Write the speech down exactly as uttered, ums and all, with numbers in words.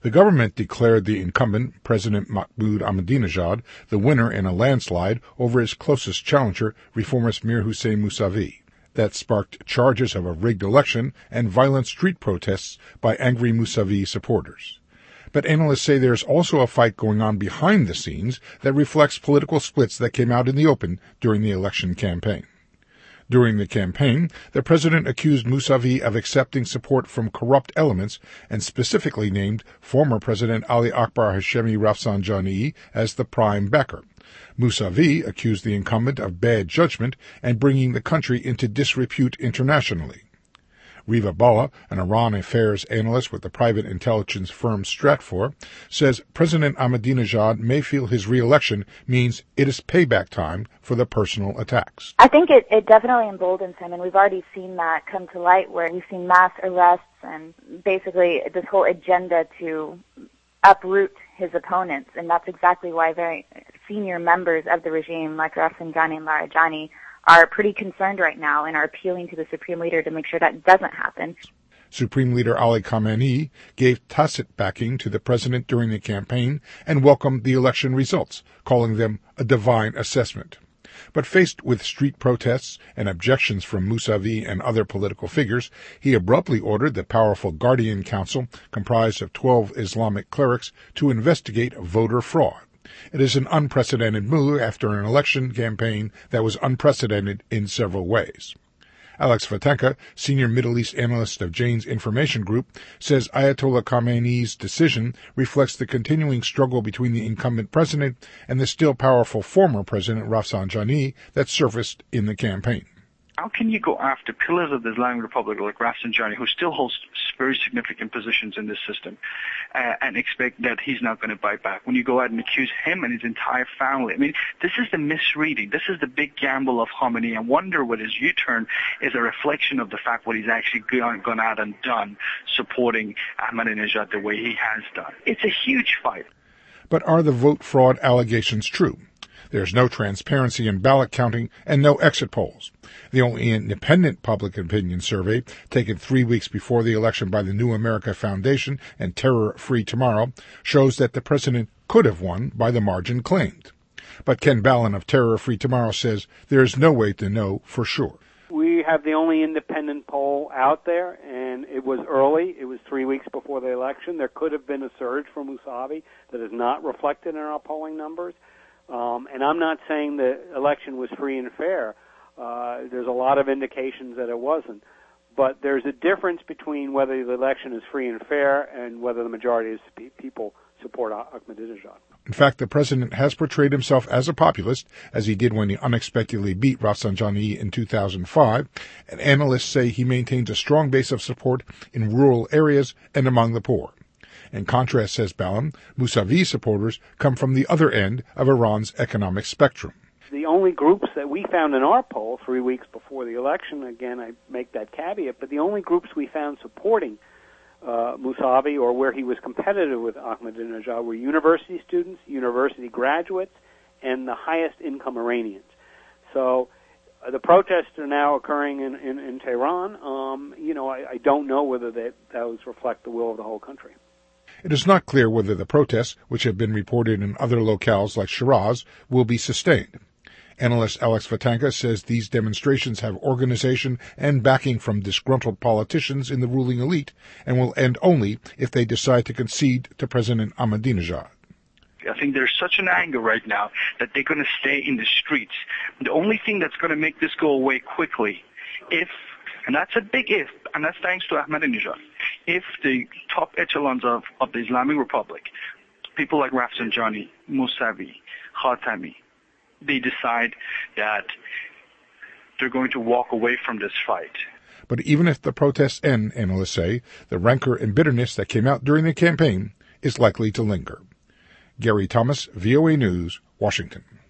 The government declared the incumbent, President Mahmoud Ahmadinejad, the winner in a landslide over his closest challenger, reformist Mir Hussein Mousavi. That sparked charges of a rigged election and violent street protests by angry Mousavi supporters. But analysts say there's also a fight going on behind the scenes that reflects political splits that came out in the open during the election campaign. During the campaign, the president accused Mousavi of accepting support from corrupt elements and specifically named former President Ali Akbar Hashemi Rafsanjani as the prime backer. Mousavi accused the incumbent of bad judgment and bringing the country into disrepute internationally. Riva Bala, an Iran affairs analyst with the private intelligence firm Stratfor, says President Ahmadinejad may feel his re-election means it is payback time for the personal attacks. I think it, it definitely emboldens him, and we've already seen that come to light where we've seen mass arrests and basically this whole agenda to uproot his opponents, and that's exactly why very senior members of the regime like Rafsanjani and Larijani are pretty concerned right now and are appealing to the Supreme Leader to make sure that doesn't happen. Supreme Leader Ali Khamenei gave tacit backing to the president during the campaign and welcomed the election results, calling them a divine assessment. But faced with street protests and objections from Mousavi and other political figures, he abruptly ordered the powerful Guardian Council, comprised of twelve Islamic clerics, to investigate voter fraud. It is an unprecedented move after an election campaign that was unprecedented in several ways. Alex Vatenka, senior Middle East analyst of Jane's Information Group, says Ayatollah Khamenei's decision reflects the continuing struggle between the incumbent president and the still powerful former President Rafsanjani that surfaced in the campaign. How can you go after pillars of the Islamic Republic like Rafsanjani, who still holds very significant positions in this system, uh, and expect that he's not going to bite back when you go out and accuse him and his entire family? I mean, this is the misreading. This is the big gamble of Khamenei. I wonder what his U-turn is a reflection of the fact what he's actually gone, gone out and done, supporting Ahmadinejad the way he has done. It's a huge fight. But are the vote fraud allegations true? There's no transparency in ballot counting and no exit polls. The only independent public opinion survey, taken three weeks before the election by the New America Foundation and Terror Free Tomorrow, shows that the president could have won by the margin claimed. But Ken Ballin of Terror Free Tomorrow says there is no way to know for sure. We have the only independent poll out there, and it was early. It was three weeks before the election. There could have been a surge from Mousavi that is not reflected in our polling numbers. Um, and I'm not saying the election was free and fair. Uh, there's a lot of indications that it wasn't. But there's a difference between whether the election is free and fair and whether the majority of people support Ahmadinejad. In fact, the president has portrayed himself as a populist, as he did when he unexpectedly beat Rafsanjani in two thousand five, and analysts say he maintains a strong base of support in rural areas and among the poor. In contrast, says Ballin, Mousavi supporters come from the other end of Iran's economic spectrum. The only groups that we found in our poll three weeks before the election, again, I make that caveat, but the only groups we found supporting uh, Mousavi or where he was competitive with Ahmadinejad were university students, university graduates, and the highest income Iranians. So uh, the protests are now occurring in, in, in Tehran. Um, you know, I, I don't know whether that, those reflect the will of the whole country. It is not clear whether the protests, which have been reported in other locales like Shiraz, will be sustained. Analyst Alex Vatanka says these demonstrations have organization and backing from disgruntled politicians in the ruling elite and will end only if they decide to concede to President Ahmadinejad. I think there's such an anger right now that they're going to stay in the streets. The only thing that's going to make this go away quickly, if, and that's a big if, and that's thanks to Ahmadinejad, if the top echelons of, of the Islamic Republic, people like Rafsanjani, Mousavi, Khatami, they decide that they're going to walk away from this fight. But even if the protests end, analysts say, the rancor and bitterness that came out during the campaign is likely to linger. Gary Thomas, V O A News, Washington.